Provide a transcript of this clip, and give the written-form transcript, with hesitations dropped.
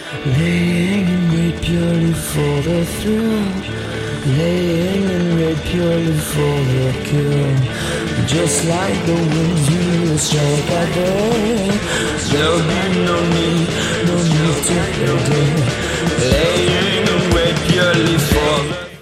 Laying in wait purely for the thrill. Laying in wait purely for the kill. Just like the winds we will strike at day. There'll be no need to delay. Laying in wait purely for the